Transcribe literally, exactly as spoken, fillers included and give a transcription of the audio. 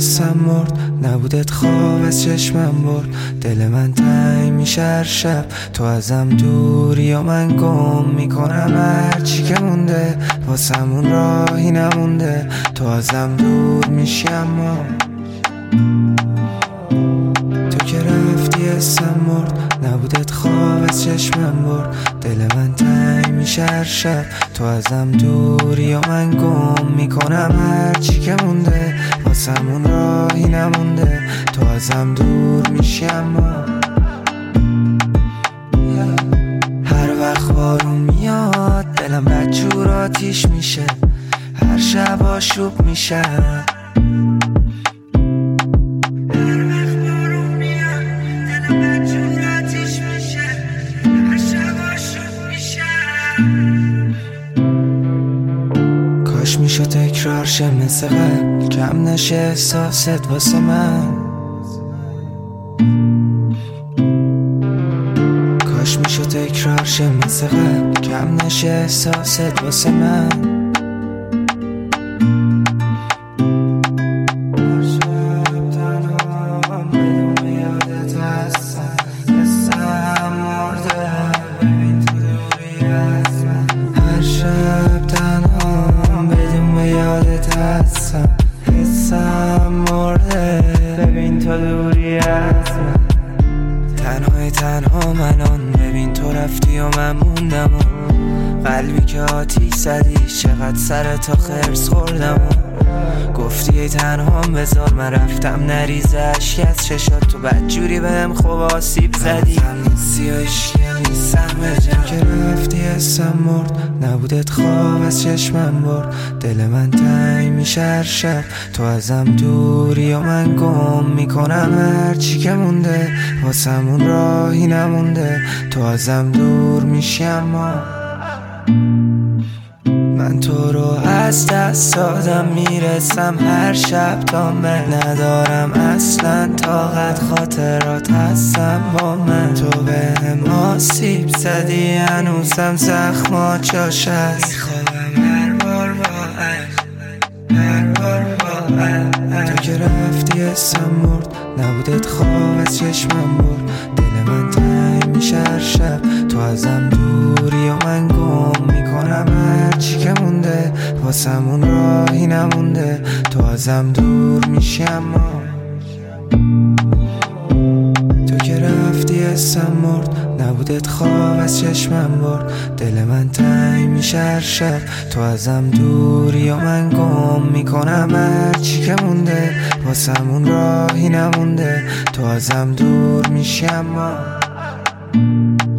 حسم مرد، نبودت خواب از چشمم برد. دل من تنگ میشه هر شب، تو ازم دوری یا من گم میکنم هرچی که مونده. واسمون راهی نمونده، تو ازم دور میشی اما تو که رفتی حسم مرد، نبودت خواب از چشمم برد. دل من تنگ میشه هر شب، تو ازم دوری یا من گم میکنم هرچی که مونده. واسمون راهی نمونده، تو ازم دور میشی اما هر وقت بارون میاد دلم بدجور آتیش میشه، هر شب آشوب میشه. کاش میشد تکرار شه مثل قبل، کم نشه احساست واسه من. کاش میشد تکرار شه مثل قبل، کم نشه احساست واسه من. حسم مرده ببین تو دوری از من، تنهای تنها منان. ببین تو رفتی و من موندم و قلبی که آتیش زدی، چقدر سر تا خرس خوردم و گفتی ای تنهام بذار من رفتم نریزه اشک از چشات. تو بدجوری بهم خوب آسیب زدی، سیاهشی نیستم بجم که رفتی حسم مرد، نبودت خواب از چشمم برد. دل من تنگ میشه هر شب، تو ازم دوری یا من گم میکنم هرچی که مونده. واسمون راهی نمونده، تو ازم دور میشی اما من تو رو از دست دادم میرسم هر شب تا من ندارم اصلا طاقت، خاطرات هستم با من. تو بهم آسیب زدی هنوزم زخمات جاش هست، میخوابم هر بار با عشق، هر بار با عشق. تو که رفتی حسم مرد، نبودت خواب از چشمم برد. دل من تنگ میشه هر شب، تو ازم دوری و من گم میکنم هرچی که مونده. واسمون راهی نمونده، تو ازم دور میشی اما تو که رفتی حسم مرد، نبودت خواب از چشمم برد. دل من تنگ میشه هر شب، تو ازم دوری و من گم میکنم هرچی که مونده. واسمون راهی نمونده، تو ازم دور میشی اما